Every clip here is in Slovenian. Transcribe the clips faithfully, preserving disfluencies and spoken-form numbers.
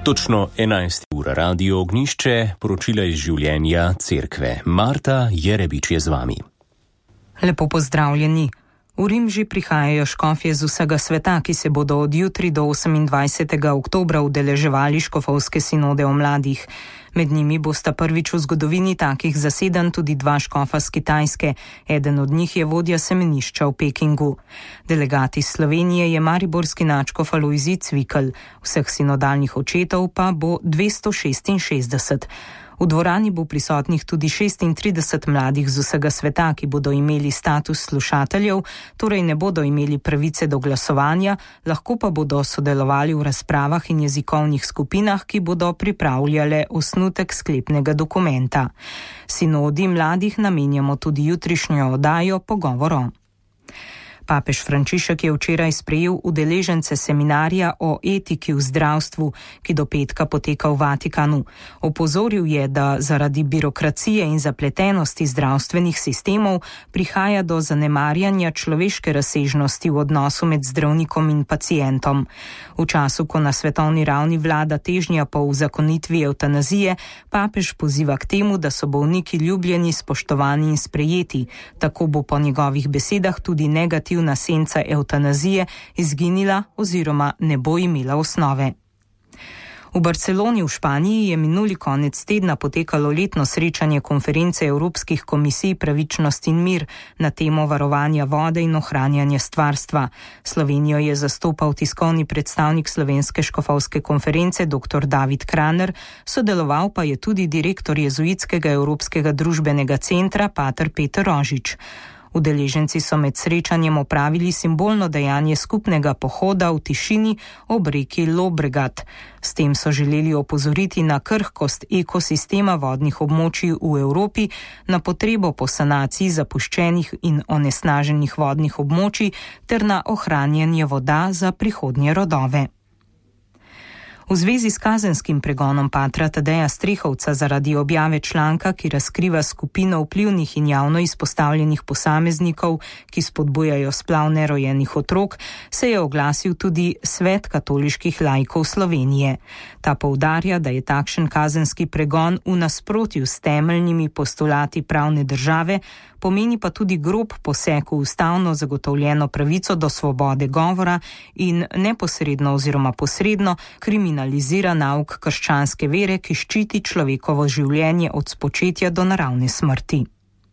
Točno enajsta ura, Radio Ognjišče, poročila iz življenja cerkve. Marta Jerebič je z vami. Lepo pozdravljeni. V Rim že prihajajo škofje z vsega sveta, ki se bodo od jutri do osemindvajsetega oktobra udeleževali škofovske sinode o mladih. Med njimi bosta prvič v zgodovini takih zasedanj tudi dva škofa z Kitajske. Eden od njih je vodja semenišča v Pekingu. Delegati iz Slovenije je mariborski nadškof Alojzij Cvikl, vseh sinodalnih očetov pa bo dvesto šestinšestdeset. V dvorani bo prisotnih tudi šestintrideset mladih z vsega sveta, ki bodo imeli status slušateljev, torej ne bodo imeli pravice do glasovanja, lahko pa bodo sodelovali v razpravah in jezikovnih skupinah, ki bodo pripravljale osnutek sklepnega dokumenta. Sinodi mladih namenjamo tudi jutrišnjo oddajo Pogovorov. Papež Frančišek je včeraj sprejel udeležence seminarja o etiki v zdravstvu, ki do petka poteka v Vatikanu. Opozoril je, da zaradi birokracije in zapletenosti zdravstvenih sistemov prihaja do zanemarjanja človeške razsežnosti v odnosu med zdravnikom in pacientom. V času, ko na svetovni ravni vlada težnja po uzakonitvi evtanazije, papež poziva k temu, da so bolniki ljubljeni, spoštovani in sprejeti. Tako bo po njegovih besedah tudi negativno senca evtanazije izginila oziroma ne bo imela osnove. V Barceloni v Španiji je minuli konec tedna potekalo letno srečanje konference Evropskih komisij Pravičnost in mir na temo varovanja vode in ohranjanja stvarstva. Slovenijo je zastopal tiskovni predstavnik Slovenske škofovske konference dr. David Kraner, sodeloval pa je tudi direktor Jezuitskega Evropskega družbenega centra pater Peter Rožič. Udeleženci so med srečanjem opravili simbolno dejanje skupnega pohoda v tišini ob reki Llobregat. S tem so želeli opozoriti na krhkost ekosistema vodnih območij v Evropi, na potrebo po sanaciji zapuščenih in onesnaženih vodnih območij ter na ohranjanje voda za prihodnje rodove. V zvezi s kazenskim pregonom patra Tadeja Strehovca zaradi objave članka, ki razkriva skupino vplivnih in javno izpostavljenih posameznikov, ki spodbujajo splav nerojenih otrok, se je oglasil tudi Svet katoliških laikov Slovenije. Ta poudarja, da je takšen kazenski pregon v nasprotju s temeljnimi postulati pravne države, pomeni pa tudi grob poseg v ustavno zagotovljeno pravico do svobode govora in neposredno oziroma posredno kriminalizira nauk krščanske vere, ki ščiti človekovo življenje od spočetja do naravne smrti.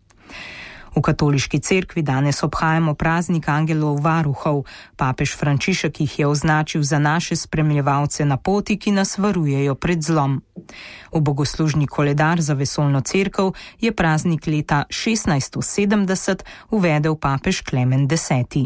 V katoliški cerkvi danes obhajamo praznik angelov varuhov. Papež Frančišek jih je označil za naše spremljevalce na poti, ki nas varujejo pred zlom. V bogoslužni koledar za vesoljno cerkev je praznik leta šestnajststo sedemdeset uvedel papež Klemen Deseti.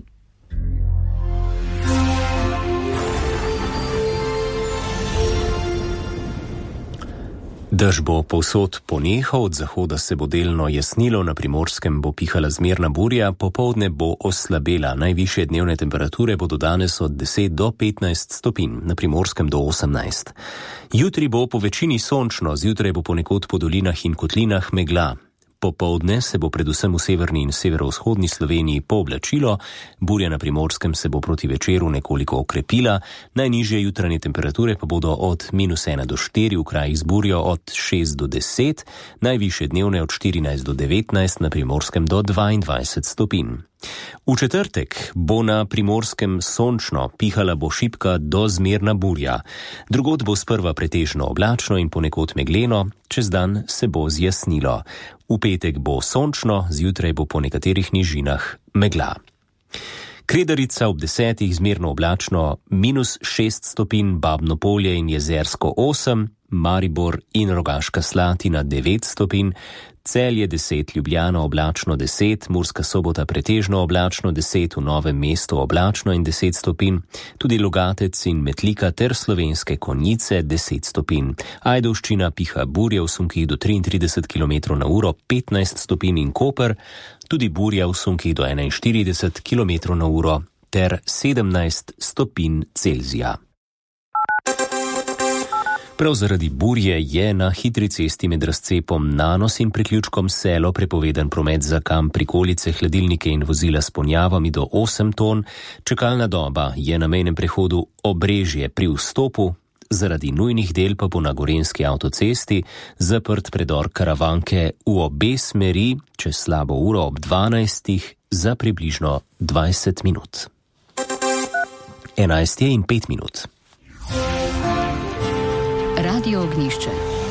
Dež bo povsod ponehal, od zahoda se bo delno jasnilo, na Primorskem bo pihala zmerna burja, popoldne bo oslabela. Najvišje dnevne temperature bodo danes od deset do petnajst stopinj, na Primorskem do osemnajst. Jutri bo po večini sončno, zjutraj bo ponekod po dolinah in kotlinah megla. Popoldne se bo predvsem v severni in severovzhodni Sloveniji pooblačilo, burja na Primorskem se bo proti večeru nekoliko okrepila, najnižje jutranje temperature pa bodo od minus ena do štiri, v krajih z burjo od šest do deset, najvišje dnevne od štirinajst do devetnajst, na Primorskem do dvaindvajset stopinj. V četrtek bo na Primorskem sončno, pihala bo šibka do zmerna burja. Drugod bo sprva pretežno oblačno in ponekod megleno, čez dan se bo zjasnilo. V petek bo sončno, zjutraj bo po nekaterih nižinah megla. Kredarica ob desetih zmerno oblačno, minus šest stopinj, Babno Polje in Jezersko osem, Maribor in Rogaška Slatina devet stopinj, Celje deset, Ljubljana oblačno deset, Murska Sobota pretežno oblačno deset, v Novem mestu oblačno in deset stopinj, tudi Logatec in Metlika ter Slovenske Konjice deset stopinj. Ajdovščina piha burja v sunkih do triintrideset kilometrov na uro petnajst stopinj in Koper, tudi burja v sunkih do enainštirideset kilometrov na uro ter sedemnajst stopinj Celzija. Prav zaradi burje je na hitri cesti med razcepom Nanos in priključkom Selo prepovedan promet za kamp, prikolice, hladilnike in vozila s ponjavami do osem ton. Čakalna doba je na mejnem prehodu Obrežje pri vstopu zaradi nujnih del pa bo na Gorenjski avtocesti zaprt predor Karavanke v obe smeri čez slabo uro ob dvanajstih za približno dvajset minut. enajst je in pet minut. Radio Ognjišče.